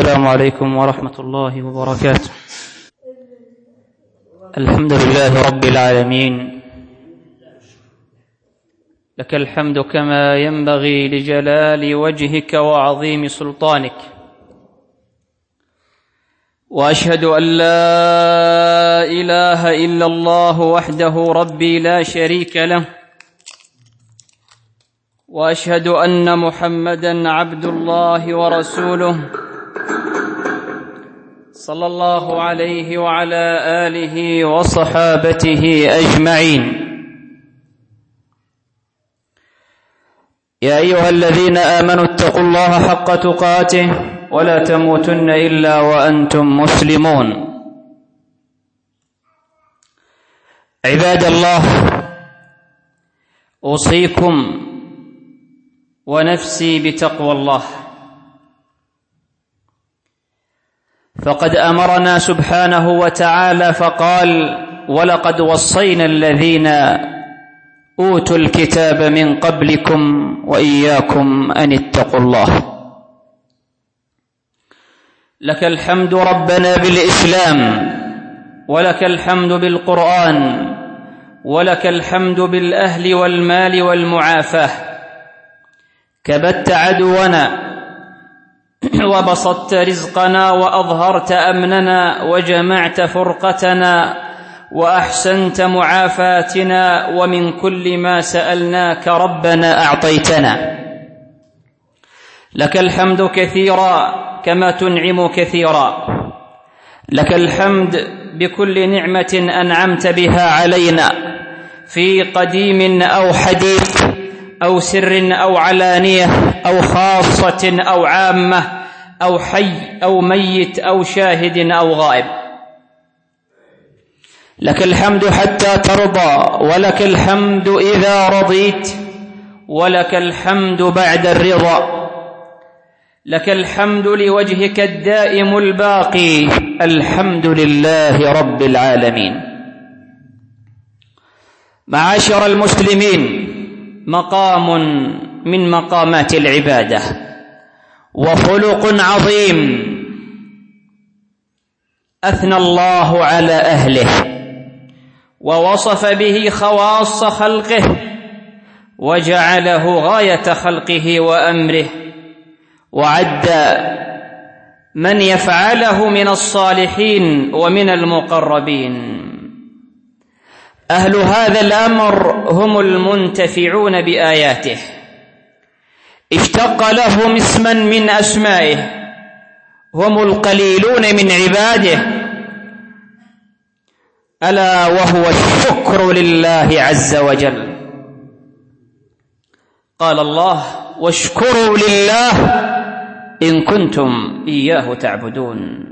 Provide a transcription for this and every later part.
السلام عليكم ورحمة الله وبركاته. الحمد لله رب العالمين، لك الحمد كما ينبغي لجلال وجهك وعظيم سلطانك، وأشهد أن لا إله إلا الله وحده ربي لا شريك له، وأشهد أن محمدًا عبد الله ورسوله صلى الله عليه وعلى آله وصحابته أجمعين. يا أيها الذين آمنوا اتقوا الله حق تقاته ولا تموتن إلا وأنتم مسلمون. عباد الله، أوصيكم ونفسي بتقوى الله، فقد أمرنا سبحانه وتعالى فقال: ولقد وصينا الذين أوتوا الكتاب من قبلكم وإياكم أن اتقوا الله. لك الحمد ربنا بالإسلام، ولك الحمد بالقرآن، ولك الحمد بالأهل والمال والمعافاة. كبت عدونا وبسطت رزقنا وأظهرت أمننا وجمعت فرقتنا وأحسنت معافاتنا، ومن كل ما سألناك ربنا أعطيتنا. لك الحمد كثيرا كما تنعم كثيرا. لك الحمد بكل نعمة أنعمت بها علينا في قديم أو حديث أو سر أو علانية أو خاصة أو عامة أو حي أو ميت أو شاهد أو غائب. لك الحمد حتى ترضى، ولك الحمد إذا رضيت، ولك الحمد بعد الرضا. لك الحمد لوجهك الدائم الباقي. الحمد لله رب العالمين. معاشر المسلمين، مقام من مقامات العبادة وخلق عظيم أثنى الله على أهله ووصف به خواص خلقه وجعله غاية خلقه وأمره، وعد من يفعله من الصالحين ومن المقربين. أهل هذا الأمر هم المنتفعون بآياته، اشتق لهم اسما من أسمائه، هم القليلون من عباده، ألا وهو الشكر لله عز وجل. قال الله: واشكروا لله إن كنتم إياه تعبدون.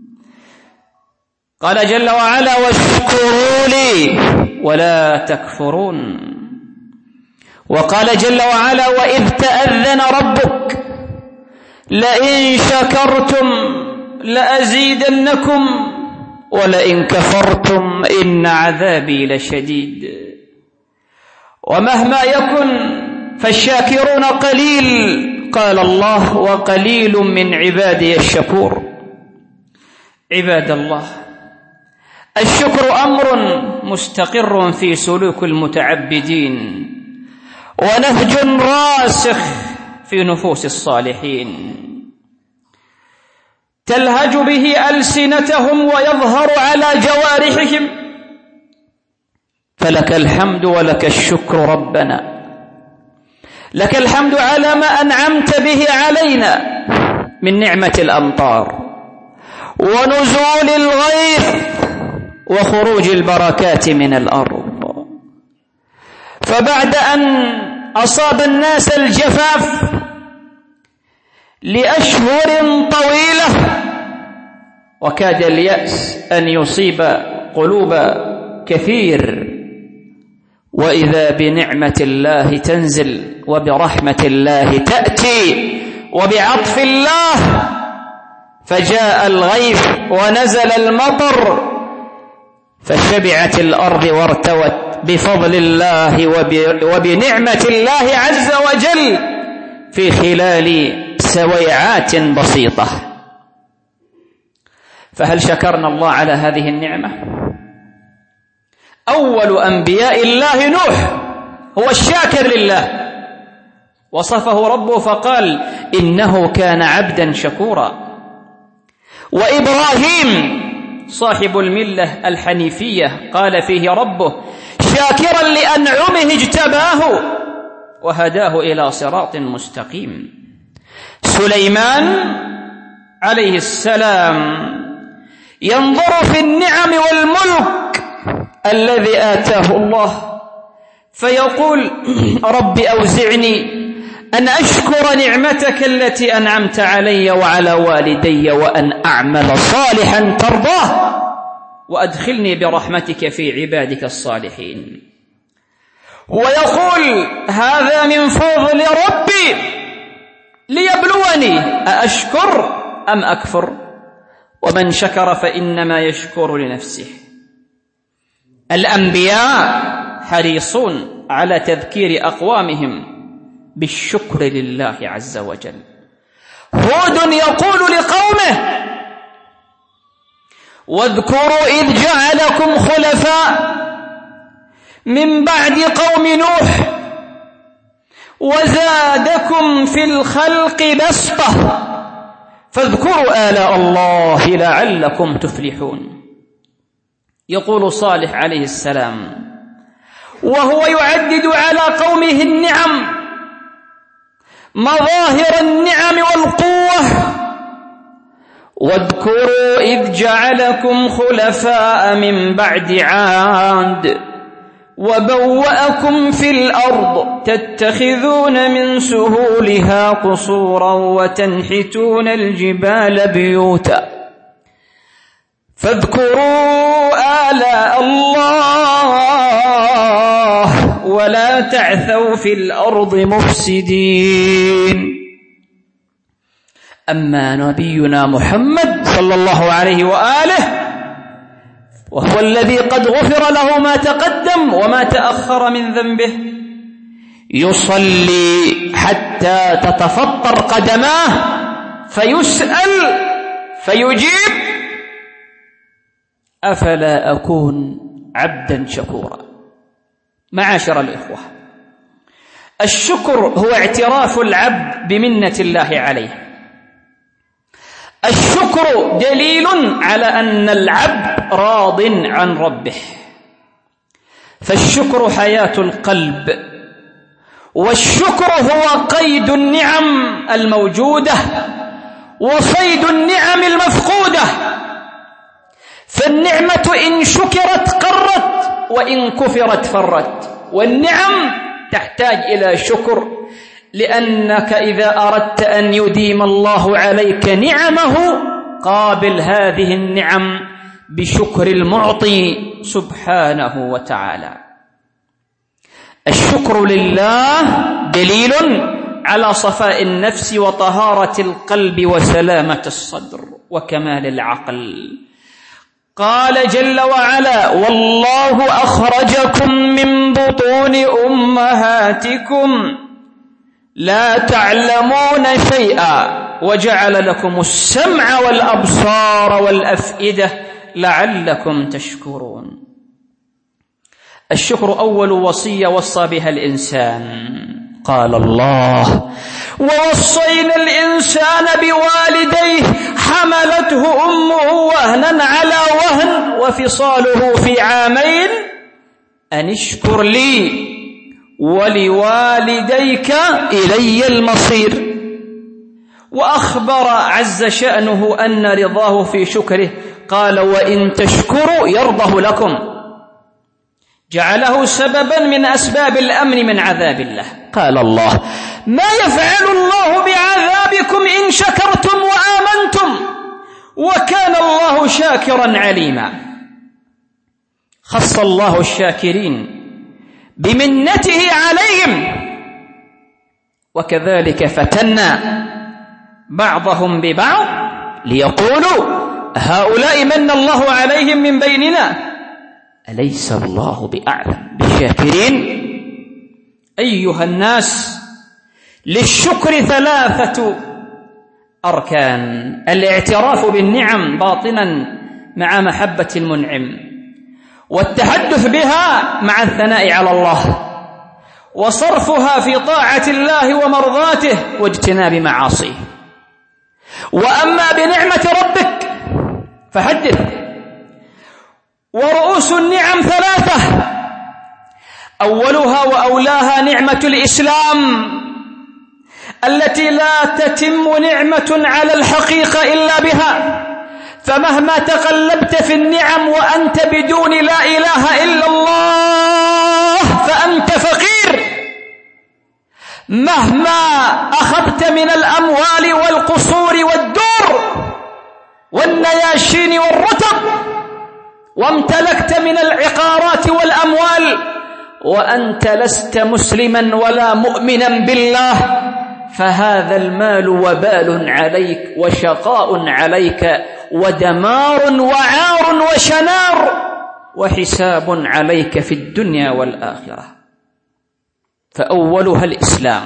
قال جل وعلا: واشكروا لي ولا تكفرون. وقال جل وعلا: وإذ تأذن ربك لئن شكرتم لأزيدنكم ولئن كفرتم إن عذابي لشديد. ومهما يكن فالشاكرون قليل، قال الله: وقليل من عبادي الشكور. عباد الله، الشكر أمر مستقر في سلوك المتعبدين، ونهج راسخ في نفوس الصالحين، تلهج به ألسنتهم ويظهر على جوارحهم. فلك الحمد ولك الشكر ربنا. لك الحمد على ما أنعمت به علينا من نعمة الأمطار ونزول الغيث وخروج البركات من الأرض. فبعد أن أصاب الناس الجفاف لأشهر طويلة وكاد اليأس أن يصيب قلوب كثير، وإذا بنعمة الله تنزل وبرحمة الله تأتي وبعطف الله، فجاء الغيث ونزل المطر فشبعت الأرض وارتوت بفضل الله وبنعمة الله عز وجل في خلال سويعات بسيطة. فهل شكرنا الله على هذه النعمة؟ أول أنبياء الله نوح هو الشاكر لله، وصفه ربه فقال إنه كان عبدا شكورا. وإبراهيم صاحب الملة الحنيفية قال فيه ربه شاكرا لأنعمه اجتباه وهداه إلى صراط مستقيم. سليمان عليه السلام ينظر في النعم والملك الذي آتاه الله فيقول رب أوزعني أن أشكر نعمتك التي أنعمت علي وعلى والدي وأن أعمل صالحا ترضاه وأدخلني برحمتك في عبادك الصالحين. ويقول هذا من فضل ربي ليبلوني أأشكر أم أكفر ومن شكر فإنما يشكر لنفسه. الأنبياء حريصون على تذكير أقوامهم بالشكر لله عز وجل. هود يقول لقومه واذكروا إذ جعلكم خلفاء من بعد قوم نوح وزادكم في الخلق بسطة فاذكروا آلاء الله لعلكم تفلحون. يقول صالح عليه السلام وهو يعدد على قومه النعم مظاهر النعم والقوة واذكروا إذ جعلكم خلفاء من بعد عاد وبوأكم في الأرض تتخذون من سهولها قصورا وتنحتون الجبال بيوتا فاذكروا آلاء الله ولا تعثوا في الأرض مفسدين. أما نبينا محمد صلى الله عليه وآله وهو الذي قد غفر له ما تقدم وما تأخر من ذنبه يصلي حتى تتفطر قدماه فيسأل فيجيب أفلا أكون عبدا شكورا. معاشر الإخوة، الشكر هو اعتراف العبد بمنة الله عليه. الشكر دليل على أن العبد راض عن ربه، فالشكر حياة القلب، والشكر هو قيد النعم الموجودة وصيد النعم المفقودة. فالنعمة إن شكرت قرت وإن كفرت فرت، والنعم تحتاج إلى شكر، لأنك إذا أردت أن يديم الله عليك نعمه قابل هذه النعم بشكر المعطي سبحانه وتعالى. الشكر لله دليل على صفاء النفس وطهارة القلب وسلامة الصدر وكمال العقل. قال جل وعلا والله أخرجكم من بطون أمهاتكم لا تعلمون شيئا وجعل لكم السمع والأبصار والأفئدة لعلكم تشكرون. الشكر أول وصية وصى بها الإنسان. قال الله ووصينا الإنسان بوالديه حملته أمه وهنا على وهن وفصاله في عامين أن اشكر لي ولوالديك إلي المصير. وأخبر عز شأنه أن رضاه في شكره، قال وإن تشكروا يرضه لكم، جعله سببا من أسباب الأمن من عذاب الله. قال الله ما يفعل الله بعذابكم إن شكرتم وآمنتم وكان الله شاكرا عليما. خص الله الشاكرين بمنته عليهم، وكذلك فتنا بعضهم ببعض ليقولوا هؤلاء من الله عليهم من بيننا أليس الله بأعلم بالشاكرين. أيها الناس، للشكر ثلاثة أركان: الاعتراف بالنعم باطنا مع محبة المنعم، والتحدث بها مع الثناء على الله، وصرفها في طاعة الله ومرضاته واجتناب معاصيه. وأما بنعمة ربك فحدث. ورؤوس النعم ثلاثة: أولها وأولاها نعمة الإسلام، التي لا تتم نعمة على الحقيقة إلا بها، فمهما تقلبت في النعم وأنت بدون لا إله إلا الله فأنت فقير. مهما أخذت من الأموال والقصور والدور والنياشين والرتب، وامتلكت من العقارات والأموال، وأنت لست مسلما ولا مؤمنا بالله، فهذا المال وبال عليك وشقاء عليك ودمار وعار وشنار وحساب عليك في الدنيا والآخرة. فأولها الإسلام.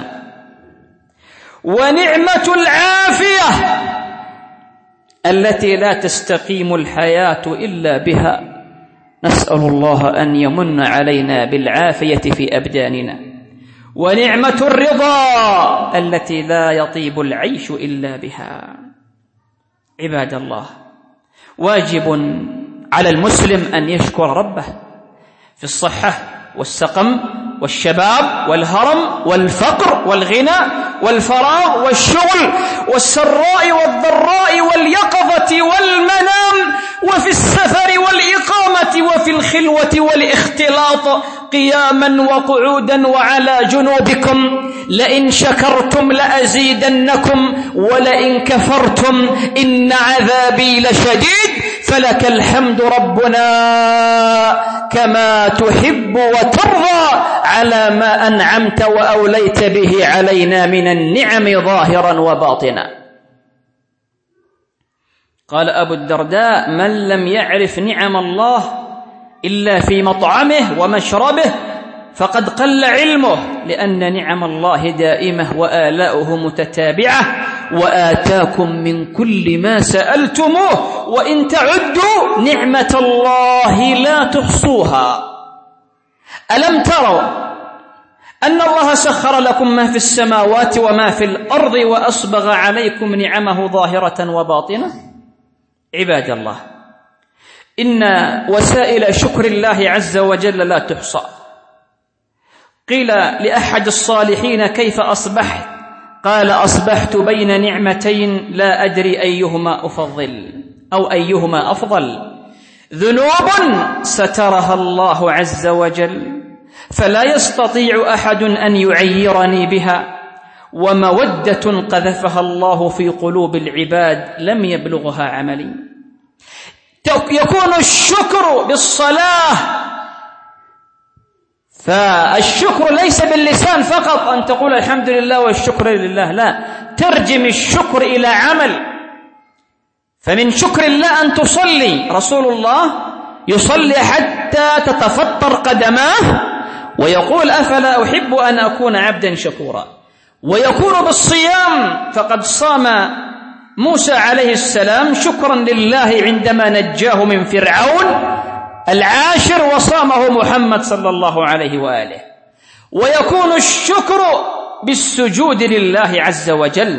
ونعمة العافية التي لا تستقيم الحياة إلا بها، نسأل الله أن يمن علينا بالعافية في أبداننا. ونعمة الرضا التي لا يطيب العيش إلا بها. عباد الله، واجب على المسلم أن يشكر ربه في الصحة والسقم والشباب والهرم والفقر والغنى والفراغ والشغل والسراء والضراء واليقظة والمنام، وفي السفر والإقامة، وفي الخلوة والاختلاط، قياما وقعودا وعلى جنوبكم. لئن شكرتم لأزيدنكم ولئن كفرتم إن عذابي لشديد. فلك الحمد ربنا كما تحب وترضى على ما أنعمت وأوليت به علينا من النعم ظاهرا وباطنا. قال أبو الدرداء: من لم يعرف نعم الله إلا في مطعمه ومشربه فقد قل علمه، لأن نعم الله دائمة وآلاؤه متتابعة. وآتاكم من كل ما سألتموه وإن تعدوا نعمة الله لا تحصوها. ألم تروا أن الله سخر لكم ما في السماوات وما في الأرض وأسبغ عليكم نعمه ظاهرة وباطنة؟ عباد الله، إن وسائل شكر الله عز وجل لا تحصى. قيل لأحد الصالحين: كيف أصبحت؟ قال: أصبحت بين نعمتين لا أدري أيهما أفضل أو أيهما أفضل. ذنوب سترها الله عز وجل فلا يستطيع أحد أن يعيرني بها، ومودة قذفها الله في قلوب العباد لم يبلغها عملي. يكون الشكر بالصلاة، فالشكر ليس باللسان فقط أن تقول الحمد لله والشكر لله، لا، ترجم الشكر إلى عمل. فمن شكر الله أن تصلي. رسول الله يصلي حتى تتفطر قدماه ويقول: أفلا أحب أن أكون عبدا شكورا. ويكون بالصيام، فقد صام موسى عليه السلام شكرا لله عندما نجاه من فرعون، العاشر، وصامه محمد صلى الله عليه وآله. ويكون الشكر بالسجود لله عز وجل،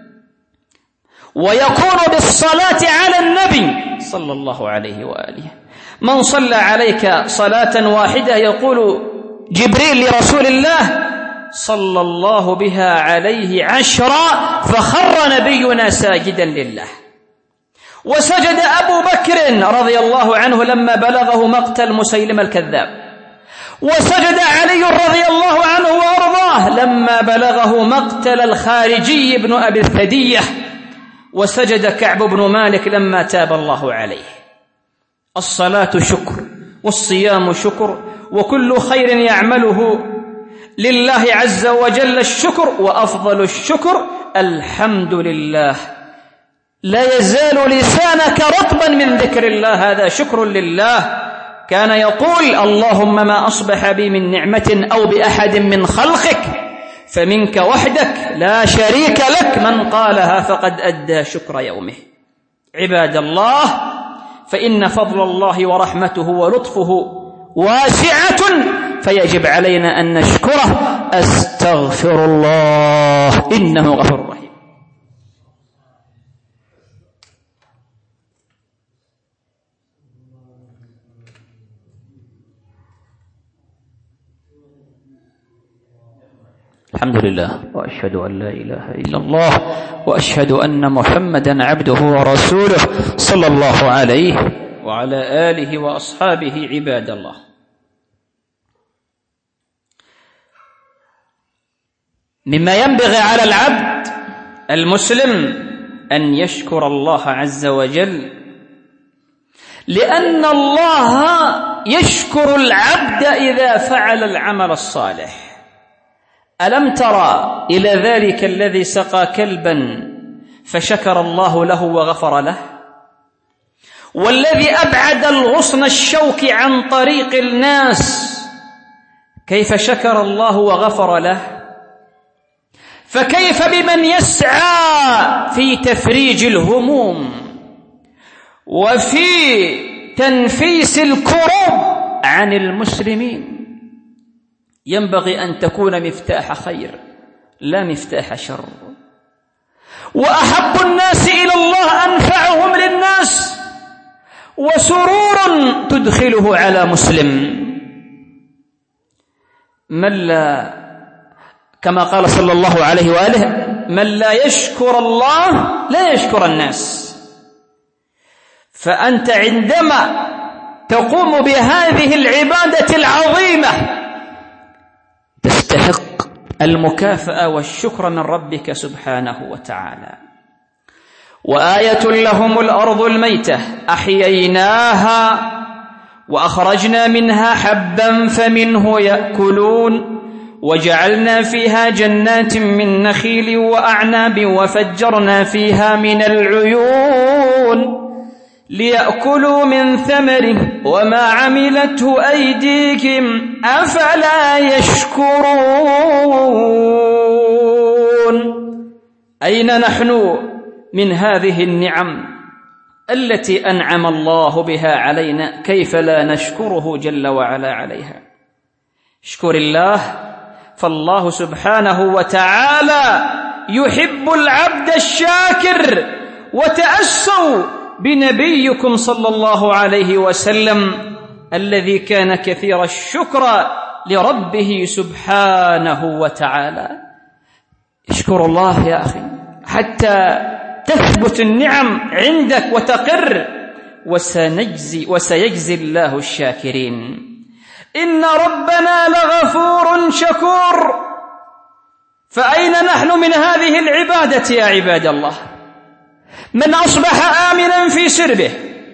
ويكون بالصلاة على النبي صلى الله عليه وآله. من صلى عليك صلاة واحدة يقول جبريل لرسول الله: صلى الله بها عليه 10 فخر نبينا ساجدا لله. وسجد أبو بكر رضي الله عنه لما بلغه مقتل مسيلمة الكذاب. وسجد علي رضي الله عنه وأرضاه لما بلغه مقتل الخارجي بن أبي الثدية. وسجد كعب بن مالك لما تاب الله عليه. الصلاة شكر، والصيام شكر، وكل خير يعمله لله عز وجل الشكر. وأفضل الشكر الحمد لله. لا يزال لسانك رطبا من ذكر الله، هذا شكر لله. كان يقول: اللهم ما أصبح بي من نعمة أو بأحد من خلقك فمنك وحدك لا شريك لك من قالها فقد أدى شكر يومه. عباد الله، فإن فضل الله ورحمته ولطفه واسعة، فيجب علينا أن نشكره. أستغفر الله إنه غفور رحيم. الحمد لله، وأشهد أن لا إله إلا الله، وأشهد أن محمدا عبده ورسوله صلى الله عليه وعلى آله وأصحابه. عباد الله، مما ينبغي على العبد المسلم أن يشكر الله عز وجل، لأن الله يشكر العبد إذا فعل العمل الصالح. ألم ترى إلى ذلك الذي سقى كلبا فشكر الله له وغفر له، والذي أبعد الغصن الشوك عن طريق الناس كيف شكر الله وغفر له؟ فكيف بمن يسعى في تفريج الهموم وفي تنفيس الكروب عن المسلمين؟ ينبغي أن تكون مفتاح خير لا مفتاح شر. وأحب الناس إلى الله أنفعهم للناس، وسرور تدخله على مسلم. من لا، كما قال صلى الله عليه وآله: من لا يشكر الله لا يشكر الناس. فأنت عندما تقوم بهذه العبادة العظيمة تستحق المكافأة والشكر من ربك سبحانه وتعالى. وآية لهم الأرض الميتة أحييناها وأخرجنا منها حبا فمنه يأكلون وجعلنا فيها جنات من نخيل وأعناب وفجرنا فيها من العيون ليأكلوا من ثمره وما عملته أيديهم أفلا يشكرون. أين نحن من هذه النعم التي أنعم الله بها علينا؟ كيف لا نشكره جل وعلا عليها؟ اشكر الله، فالله سبحانه وتعالى يحب العبد الشاكر. وتأسوا بنبيكم صلى الله عليه وسلم الذي كان كثير الشكر لربه سبحانه وتعالى. اشكر الله يا أخي حتى تثبت النعم عندك وتقر، وسيجزي الله الشاكرين. إن ربنا لغفور شكور. فأين نحن من هذه العبادة يا عباد الله؟ من أصبح آمنا في سربه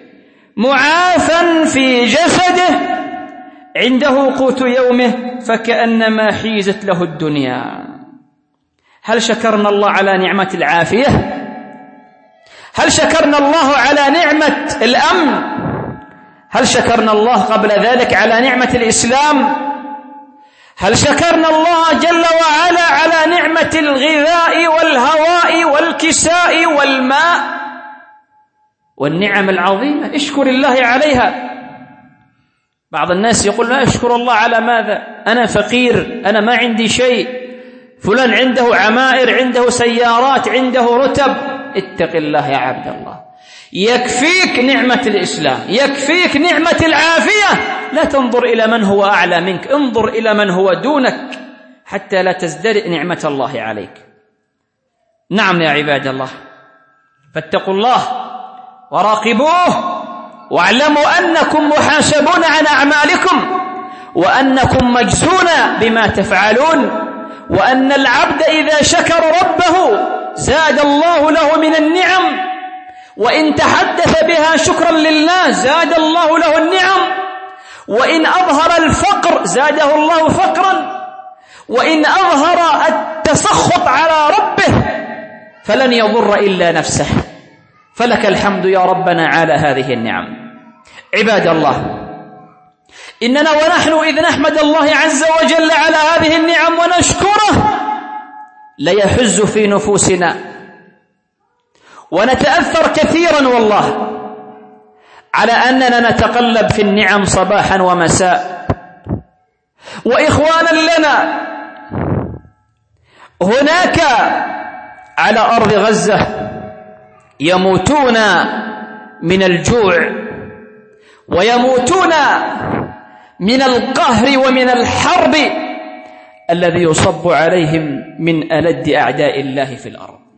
معافا في جسده عنده قوت يومه فكأنما حيزت له الدنيا. هل شكرنا الله على نعمة العافية؟ هل شكرنا الله على نعمة الأمن؟ هل شكرنا الله قبل ذلك على نعمة الإسلام؟ هل شكرنا الله جل وعلا على نعمة الغذاء والهواء والكساء والماء والنعم العظيمة؟ اشكر الله عليها. بعض الناس يقول: لا أشكر الله على ماذا؟ أنا فقير، أنا ما عندي شيء. فلان عنده عمائر، عنده سيارات، عنده رتب. اتق الله يا عبد الله، يكفيك نعمة الإسلام، يكفيك نعمة العافية. لا تنظر إلى من هو أعلى منك، انظر إلى من هو دونك حتى لا تزدرئ نعمة الله عليك. نعم يا عباد الله، فاتقوا الله وراقبوه واعلموا أنكم محاسبون عن أعمالكم وأنكم مجزون بما تفعلون، وأن العبد إذا شكر ربه زاد الله له من النعم، وإن تحدث بها شكرا لله زاد الله له النعم، وإن أظهر الفقر زاده الله فقرا، وإن أظهر التسخط على ربه فلن يضر إلا نفسه. فلك الحمد يا ربنا على هذه النعم. عباد الله، إننا ونحن إذ نحمد الله عز وجل على هذه النعم ونشكره ليحز في نفوسنا، ونتأثر كثيرا والله على أننا نتقلب في النعم صباحا ومساء. وإخوانا لنا هناك على أرض غزة يموتون من الجوع ويموتون من القهر ومن الحرب الذي يصب عليهم من ألد أعداء الله في الأرض.